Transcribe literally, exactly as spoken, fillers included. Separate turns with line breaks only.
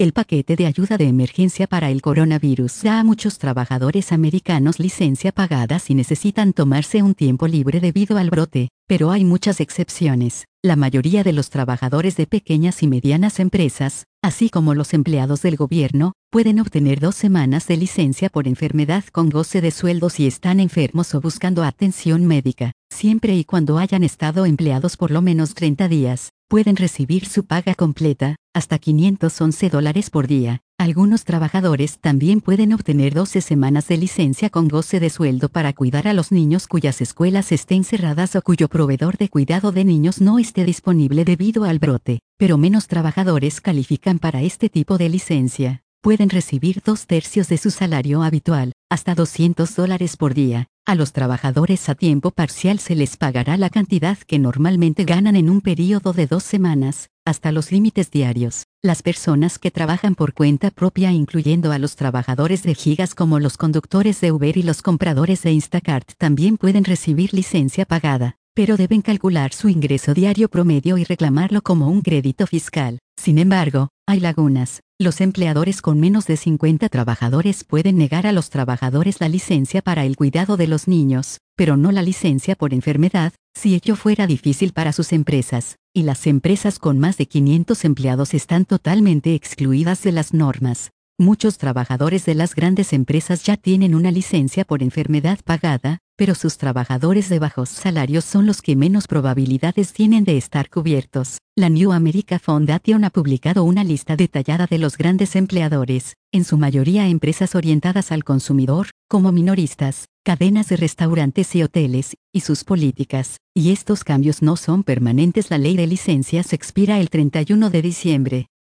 El paquete de ayuda de emergencia para el coronavirus da a muchos trabajadores americanos licencia pagada si necesitan tomarse un tiempo libre debido al brote, pero hay muchas excepciones. La mayoría de los trabajadores de pequeñas y medianas empresas, así como los empleados del gobierno, pueden obtener dos semanas de licencia por enfermedad con goce de sueldo si están enfermos o buscando atención médica, siempre y cuando hayan estado empleados por lo menos treinta días. Pueden recibir su paga completa, hasta quinientos once dólares por día. Algunos trabajadores también pueden obtener doce semanas de licencia con goce de sueldo para cuidar a los niños cuyas escuelas estén cerradas o cuyo proveedor de cuidado de niños no esté disponible debido al brote, pero menos trabajadores califican para este tipo de licencia. Pueden recibir dos tercios de su salario habitual, hasta doscientos dólares por día. A los trabajadores a tiempo parcial se les pagará la cantidad que normalmente ganan en un período de dos semanas, hasta los límites diarios. Las personas que trabajan por cuenta propia, incluyendo a los trabajadores de gigas como los conductores de Uber y los compradores de Instacart, también pueden recibir licencia pagada, pero deben calcular su ingreso diario promedio y reclamarlo como un crédito fiscal. Sin embargo, hay lagunas. Los empleadores con menos de cincuenta trabajadores pueden negar a los trabajadores la licencia para el cuidado de los niños, pero no la licencia por enfermedad, si ello fuera difícil para sus empresas, y las empresas con más de quinientos empleados están totalmente excluidas de las normas. Muchos trabajadores de las grandes empresas ya tienen una licencia por enfermedad pagada, pero sus trabajadores de bajos salarios son los que menos probabilidades tienen de estar cubiertos. La New America Foundation ha publicado una lista detallada de los grandes empleadores, en su mayoría empresas orientadas al consumidor, como minoristas, cadenas de restaurantes y hoteles, y sus políticas. Y estos cambios no son permanentes. La ley de licencias expira el treinta y uno de diciembre.